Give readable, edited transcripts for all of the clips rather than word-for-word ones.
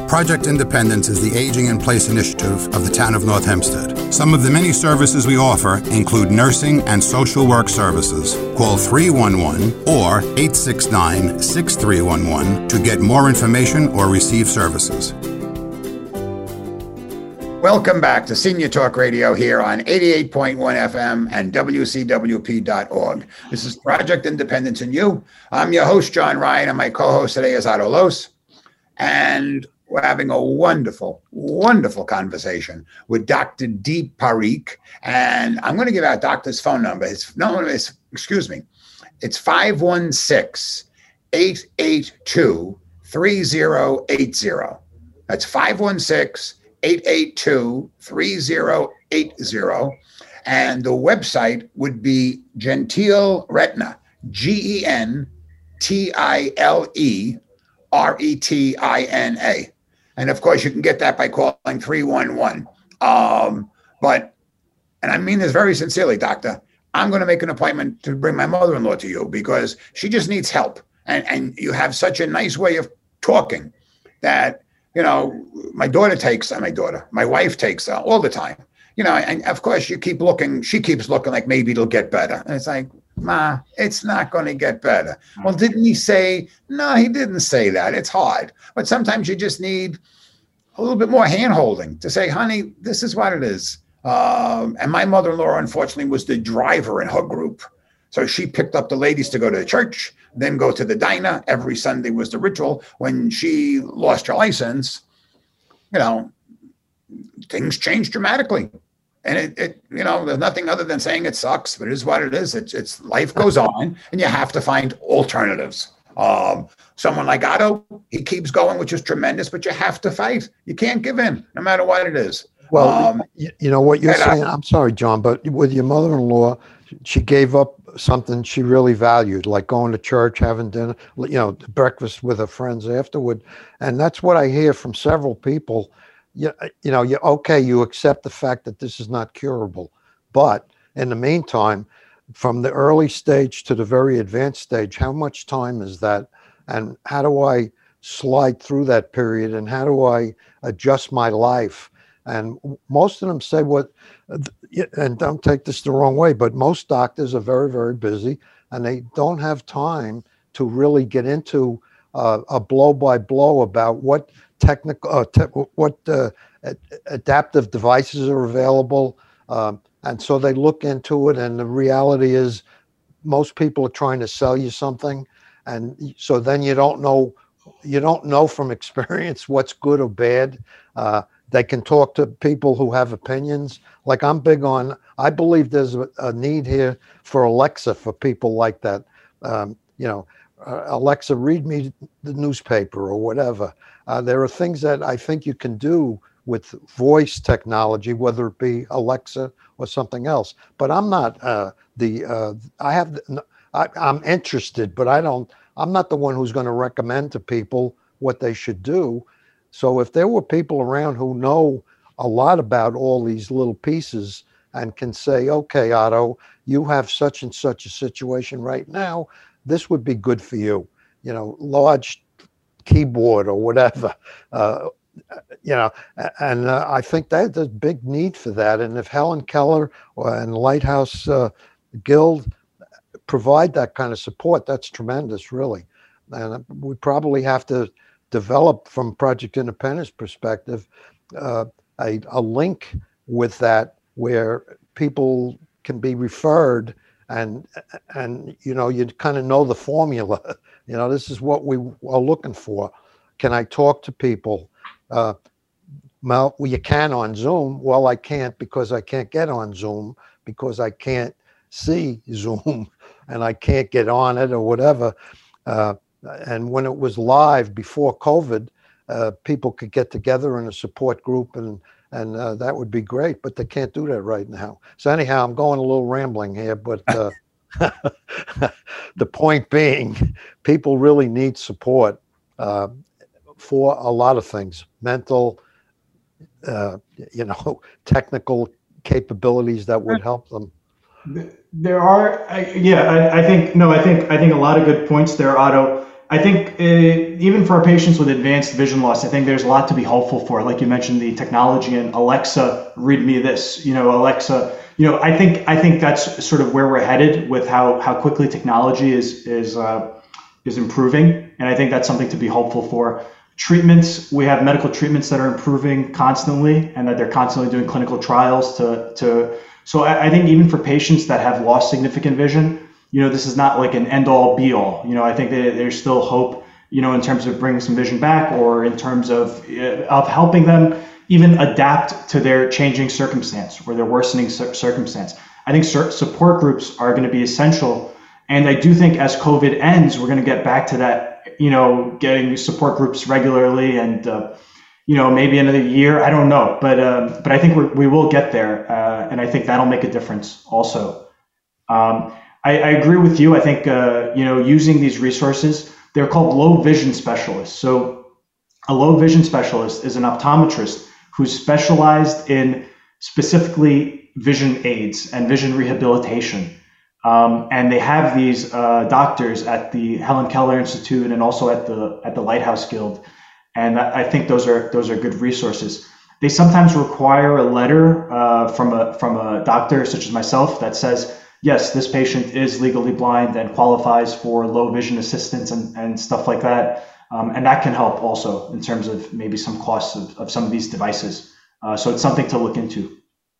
Project Independence is the Aging in Place initiative of the town of North Hempstead. Some of the many services we offer include nursing and social work services. Call 311 or 869-6311 to get more information or receive services. Welcome back to Senior Talk Radio here on 88.1 FM and WCWP.org. This is Project Independence and You. I'm your host, John Ryan, and my co-host today is Otto Los. And we're having a wonderful, wonderful conversation with Dr. Deep Parikh. And I'm going to give out Doctor's phone number. It's 516-882-3080. That's 516-882-3080. And the website would be Gentile Retina, GENTILE RETINA. And of course, you can get that by calling 311. And I mean this very sincerely, doctor. I'm going to make an appointment to bring my mother-in-law to you because she just needs help. And you have such a nice way of talking that, you know, my wife takes all the time, you know, and of course she keeps looking like maybe it'll get better. And it's like, Ma, it's not going to get better. Well, didn't he say? No, he didn't say that. It's hard. But sometimes you just need a little bit more hand-holding to say, honey, this is what it is. And my mother-in-law, unfortunately, was the driver in her group. So she picked up the ladies to go to the church, then go to the diner. Every Sunday was the ritual. When she lost her license, you know, things changed dramatically. And it you know, there's nothing other than saying it sucks, but it is what it is. It's life goes on, and you have to find alternatives. Someone like Otto, he keeps going, which is tremendous, but you have to fight. You can't give in, no matter what it is. Well, you know what you're saying. I'm sorry, John, but with your mother-in-law, she gave up something she really valued, like going to church, having dinner, you know, breakfast with her friends afterward. And that's what I hear from several people. You know, you accept the fact that this is not curable. But in the meantime, from the early stage to the very advanced stage, how much time is that? And how do I slide through that period? And how do I adjust my life? And most of them say and don't take this the wrong way, but most doctors are very, very busy and they don't have time to really get into a blow by blow about what adaptive devices are available. And so they look into it, and the reality is most people are trying to sell you something. And so then you don't know from experience what's good or bad. They can talk to people who have opinions. Like I believe there's a need here for Alexa for people like that. Alexa, read me the newspaper or whatever. There are things that I think you can do with voice technology, whether it be Alexa or something else. But I'm not I'm interested, but I'm not the one who's going to recommend to people what they should do. So if there were people around who know a lot about all these little pieces and can say, okay, Otto, you have such and such a situation right now, this would be good for you, you know, large keyboard or whatever, and I think that there's a big need for that. And if Helen Keller and Lighthouse Guild provide that kind of support, that's tremendous, really. And we probably have to develop, from Project Independence perspective, a link with that where people can be referred and you know, you kind of know the formula. You know, this is what we are looking for. Can I talk to people? Well, you can on Zoom. Well, I can't because I can't get on Zoom because I can't see Zoom and I can't get on it or whatever. And when it was live before COVID, people could get together in a support group and that would be great, but they can't do that right now. So anyhow, I'm going a little rambling here, but the point being, people really need support for a lot of things, mental, technical capabilities that would help them. There are, I think a lot of good points there, Otto. I think even for our patients with advanced vision loss, I think there's a lot to be hopeful for. Like you mentioned, the technology and Alexa, read me this. Alexa. I think that's sort of where we're headed with how quickly technology is improving, and I think that's something to be hopeful for. Treatments, we have medical treatments that are improving constantly, and that they're constantly doing clinical trials So I think even for patients that have lost significant vision, this is not like an end-all be-all. I think that there's still hope, in terms of bringing some vision back, or in terms of helping them even adapt to their changing circumstance or their worsening circumstance. I think support groups are going to be essential. And I do think as COVID ends, we're going to get back to that, getting support groups regularly, and, maybe another year. I don't know. But I think we will get there. And I think that'll make a difference also. I agree with you. I think, using these resources, they're called low vision specialists. So a low vision specialist is an optometrist who's specialized in specifically vision aids and vision rehabilitation. And they have these doctors at the Helen Keller Institute and also at the Lighthouse Guild. And I think those are good resources. They sometimes require a letter from a doctor such as myself that says, yes, this patient is legally blind and qualifies for low vision assistance and stuff like that. And that can help also in terms of maybe some costs of some of these devices. So it's something to look into.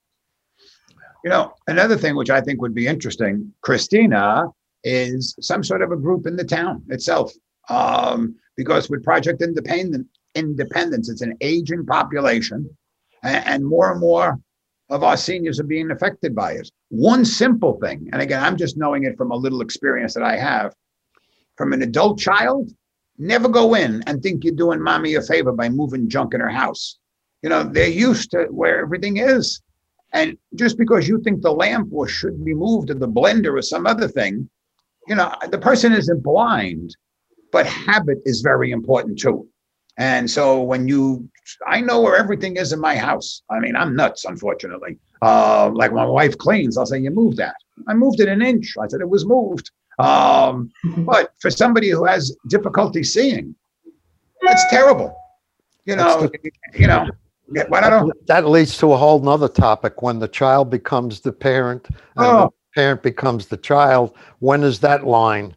Another thing which I think would be interesting, Christina, is some sort of a group in the town itself. Because with Project Independence, it's an aging population, and more of our seniors are being affected by it. One simple thing, and again, I'm just knowing it from a little experience that I have, from an adult child, never go in and think you're doing mommy a favor by moving junk in her house. They're used to where everything is. And just because you think the lamp or should be moved, or the blender or some other thing, the person isn't blind, but habit is very important too. And so I know where everything is in my house. I mean, I'm nuts, unfortunately. Like my wife cleans, I'll say, you moved that. I moved it an inch. I said it was moved. But for somebody who has difficulty seeing, that's terrible. That leads to a whole nother topic. When the child becomes the parent, and the parent becomes the child, when is that line?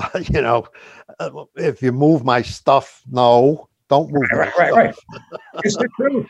If you move my stuff, no, don't move my stuff. Right. It's the truth.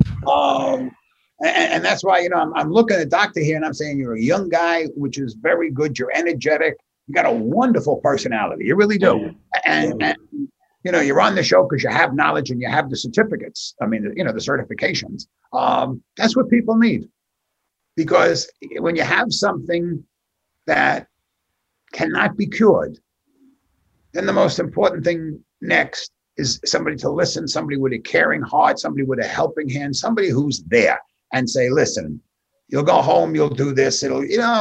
And that's why, I'm looking at Doctor here and I'm saying, you're a young guy, which is very good. You're energetic. You got a wonderful personality. You really do. And you're on the show because you have knowledge and you have the certificates. I mean, the certifications. That's what people need. Because when you have something that cannot be cured, then the most important thing next is somebody to listen, somebody with a caring heart, somebody with a helping hand, somebody who's there and say, listen, you'll go home, you'll do this. It'll,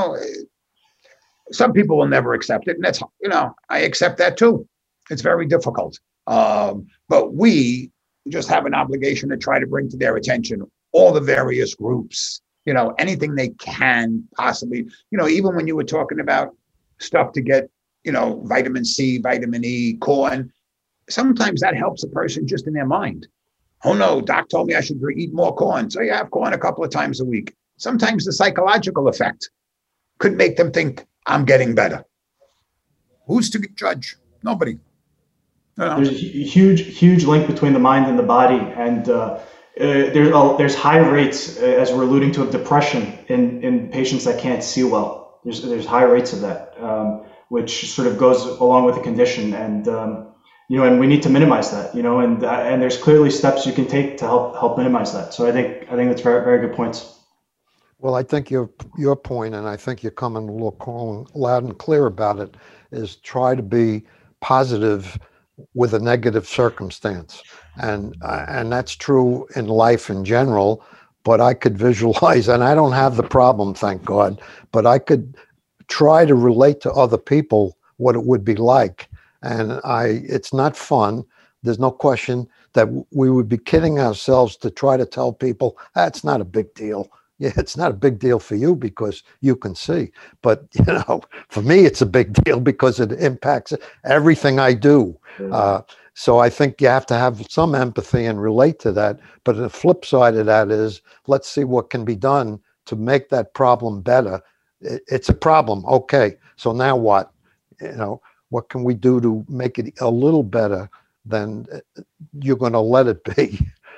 some people will never accept it. And that's, I accept that too. It's very difficult. But we just have an obligation to try to bring to their attention all the various groups, anything they can possibly, even when you were talking about stuff to get, vitamin C, vitamin E, corn, sometimes that helps a person just in their mind. Oh no, doc told me I should eat more corn. So you have corn a couple of times a week. Sometimes the psychological effect could make them think I'm getting better. Who's to judge? Nobody. There's a huge link between the mind and the body. And there's high rates, as we're alluding to, of depression in patients that can't see well. There's high rates of that. Which sort of goes along with the condition, and and we need to minimize that, and there's clearly steps you can take to help minimize that. So I think that's very, very good points. Well, I think your point, and I think you're coming loud and clear about it, is try to be positive with a negative circumstance, and that's true in life in general. But I could visualize, and I don't have the problem, thank God, but I could try to relate to other people what it would be like. And it's not fun. There's no question that we would be kidding ourselves to try to tell people that's not a big deal. Yeah, it's not a big deal for you because you can see. But, for me, it's a big deal because it impacts everything I do. So I think you have to have some empathy and relate to that. But the flip side of that is, let's see what can be done to make that problem better. It's a problem. Okay, so now what? What can we do to make it a little better than you're going to let it be?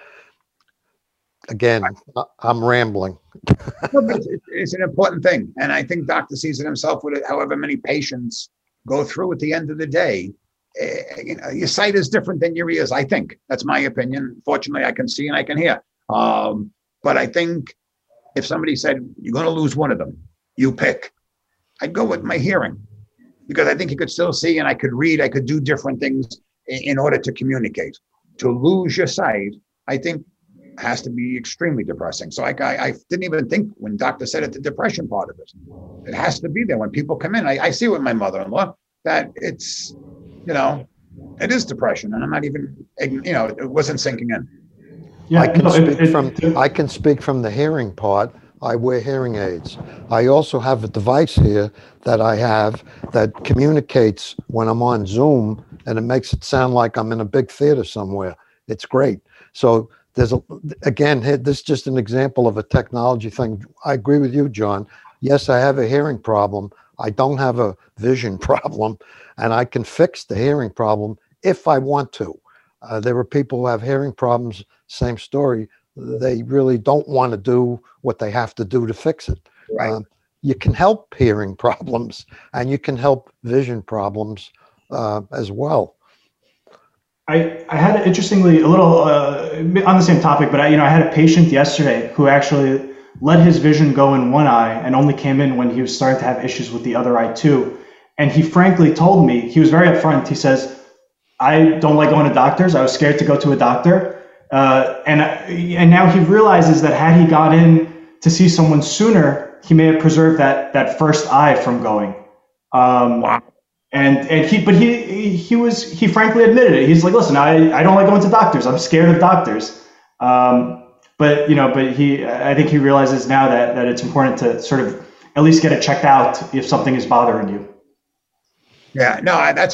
Again, I'm rambling. It's an important thing. And I think Dr. sees it himself with it, however many patients go through at the end of the day. Your sight is different than your ears, I think. That's my opinion. Fortunately, I can see and I can hear. But I think if somebody said, you're going to lose one of them, you pick, I'd go with my hearing. Because I think you could still see and I could read, I could do different things in order to communicate. To lose your sight, I think has to be extremely depressing. So I didn't even think when doctor said it, the depression part of it. It has to be there. When people come in, I see with my mother-in-law that it's, it is depression. And I'm not even, it wasn't sinking in. Yeah, I can speak from the hearing part. I wear hearing aids. I also have a device here that I have that communicates when I'm on Zoom, and it makes it sound like I'm in a big theater somewhere. It's great. So this is just an example of a technology thing. I agree with you, John. Yes, I have a hearing problem. I don't have a vision problem, and I can fix the hearing problem if I want to. There are people who have hearing problems, same story. They really don't want to do what they have to do to fix it. Right. You can help hearing problems, and you can help vision problems as well. I had, interestingly, a little on the same topic, but I had a patient yesterday who actually let his vision go in one eye and only came in when he was starting to have issues with the other eye too. And he frankly told me, he was very upfront. He says, I don't like going to doctors. I was scared to go to a doctor. And now he realizes that had he got in to see someone sooner, he may have preserved that first eye from going. Wow. And he frankly admitted it. He's like, listen, I don't like going to doctors. I'm scared of doctors. But I think he realizes now that it's important to sort of at least get it checked out if something is bothering you. Yeah, no, that's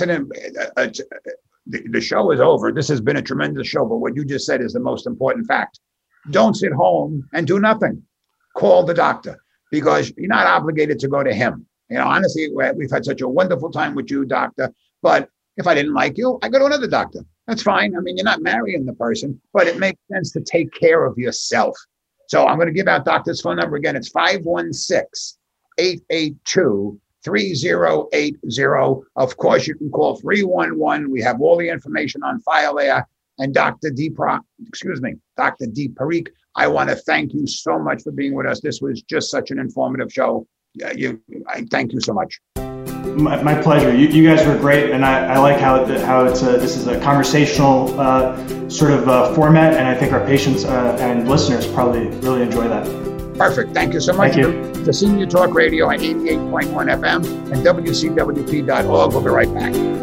the show is over. This has been a tremendous show, but what you just said is the most important fact. Don't sit home and do nothing. Call the doctor, because you're not obligated to go to him. Honestly, we've had such a wonderful time with you, doctor, but if I didn't like you, I go to another doctor. That's fine. I mean, you're not marrying the person, but it makes sense to take care of yourself. So I'm going to give out doctor's phone number again. It's 516-882-3080. Of course, you can call 311. We have all the information on file there. And Dr. D. Parikh, I want to thank you so much for being with us. This was just such an informative show. I thank you so much. My pleasure. You guys were great, and I like how this is a conversational sort of format, and I think our patients and listeners probably really enjoy that. Perfect. Thank you so much. Thank you. The Senior Talk Radio at 88.1 FM and WCWP.org. We'll be right back.